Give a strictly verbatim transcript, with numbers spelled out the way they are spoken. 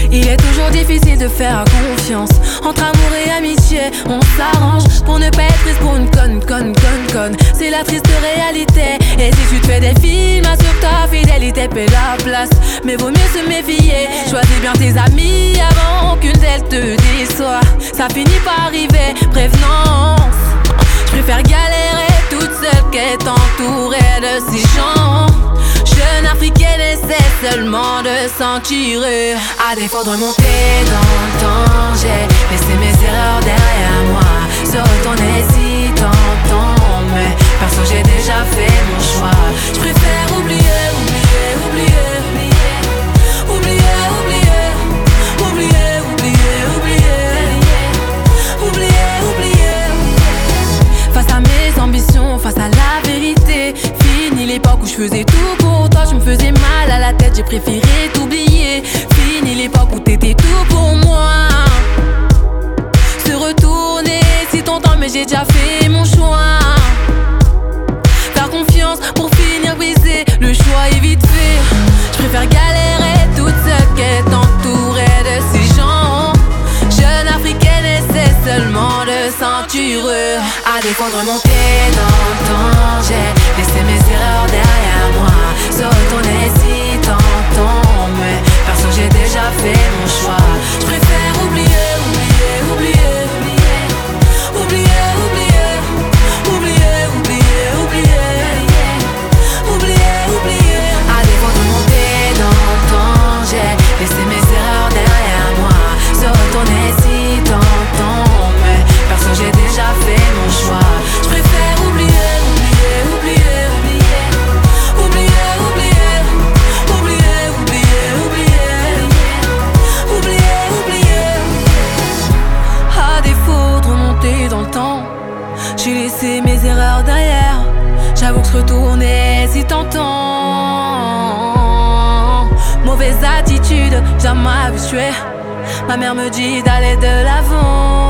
Il est toujours difficile de faire confiance. Entre amour et amitié, on s'arrange pour ne pas être triste pour une conne, conne, conne, conne. C'est la triste réalité. Et si tu te fais des films, assure ta fidélité paie la place. Mais vaut mieux se méfier. Choisis bien tes amis avant qu'une d'elles te déçoive. Ça finit par arriver, prévenance. Je préfère galérer toute seule qu'être entourée de ces gens. Jeune africaine essaie seulement de s'en tirer. À défaut de remonter dans le temps, j'ai laissé mes erreurs derrière moi. Se retourner si tentant, mais perso j'ai déjà fait mon choix. Je préfère oublier, oublier, oublier, oublier, oublier, oublier, oublier, oublier, oublier, oublier. Face à mes ambitions, face à la vérité, fini l'époque où je faisais tout pour toi. Je me faisais mal à la tête, j'ai préféré t'oublier. Fini l'époque où t'étais tout pour moi. Se retourner si t'entends, mais j'ai déjà fait mon choix. Faire confiance pour finir brisé, le choix est vite fait. Je préfère galérer toute seule qu'être entourée de ces gens. Jeune africaine essaie seulement de ceinturer. À défaut de remonter dans le temps, j'ai laissé mes erreurs derrière moi. Se retourner si tentant, mais perso j'ai déjà fait mon choix. Je préfère oublier, oublier, oublier, oublier, oublier, oublier, oublier, oublier, oublier, oublier. À défaut de remonter dans le temps, j'ai laissé mes erreurs derrière moi. Se retourner si tentant, mais perso j'ai déjà fait mon choix. Je préfère oublier, oublier, oublier, oublier, oublier, oublier, oublier, oublier, oublier, oublier. À défaut de remonter dans le temps, j'ai laissé mes erreurs derrière. J'avoue que se retourner si tentant. Mauvaise attitude, jamais habituée. Ma mère me dit d'aller de l'avant.